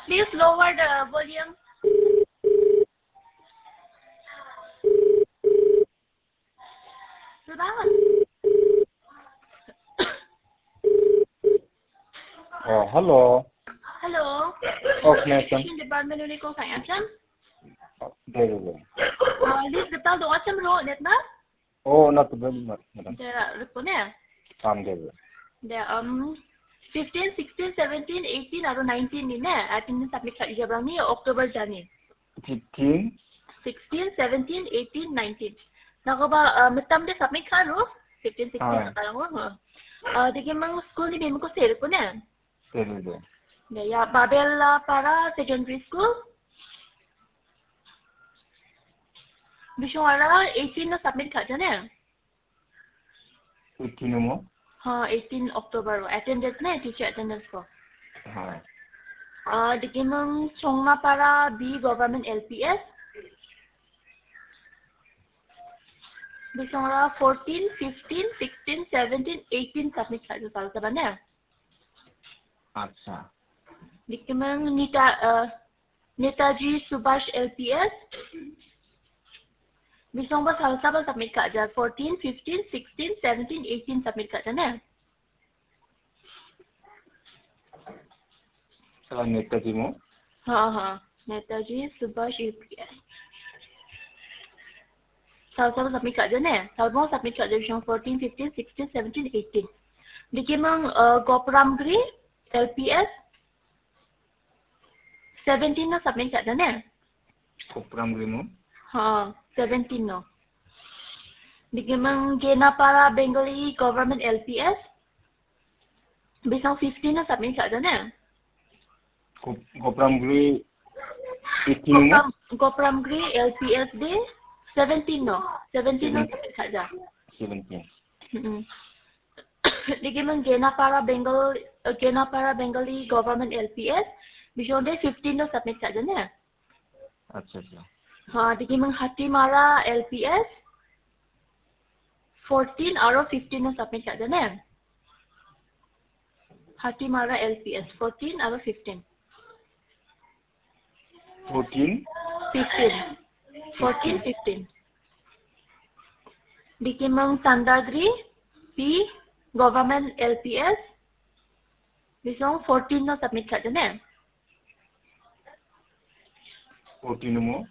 please lower the volume. Hello. Hello. Education Department ulit ko kaya siya. There. This betal do asam ro net na? Not very much, madam. There ko ne. There. There 15, 16, 17, 18 aro 19 ni ne. Atin submit sa ijabang ni October jani. 15, 16, 17, 18, 19. Nako ba mitam de submit ka ro? 15, 16 parang ro. Digi mang school ni ko share ko ne. There. Ya Babel para secondary school. Bishwara 18 na submit ka jane. 18 mo? 18 October attendance na teacher attendance ko. Digimang songma para B government LPS. Bishwara 14, 15, 16, 17, 18 submit ka sa bana. Acha. Digimang Netaji Subhash LPS. Bisong ba salsa ba submit ka dyan? 14, 15, 16, 17, 18 submit ka dyan eh. Sa Netaji mo? Netaji Subhash LPS. Salsa ba submit ka dyan eh. Salsa ba submit ka dyan bisong 14, 15, 16, 17, 18. Dikimang Gopramgri LPS. 17 na submit ka dyan eh. Gopramgri mo? 17 no. Digimang Gena para Bengali Government LPS. Bisang 15 na submit ka dyan eh. Gopramgri 18 mo? Gopramgri LPS de 17 no. 17 no submit ka dyan. 17. Digimang Gena para Bengali Government LPS. Bisang de 15 no submit ka dyan eh. Acha. Digimang Hatimara LPS 14 aro 15 na submit ka dyan eh. Hatimara LPS 14 aro 15. 14? 15. 14, 15. Digimang Sandagri P Government LPS bisong 14 na submit ka dyan eh. 14 mo?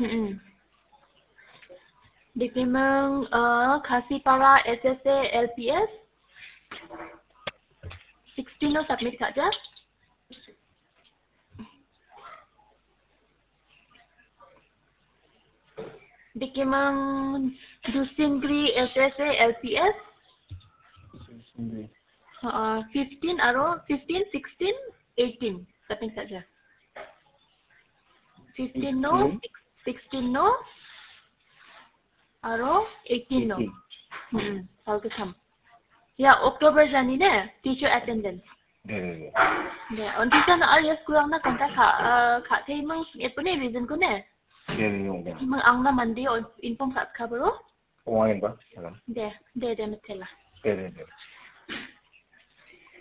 Digimang Khasipara SSA LPS 16 no submit ka dyan. Digimang Dusingri SSA LPS 15 aro 15, 16, 18 submit ka dyan. 15 no, 16 no, aro 18 no. Salgasam. Ya October jani ne teacher attendance. Ya on teacher na ayos kurang na kontak ka tay mang ito ne reason ko ne. Mang ang na Monday on inform ka bro. Oain ba? De metela.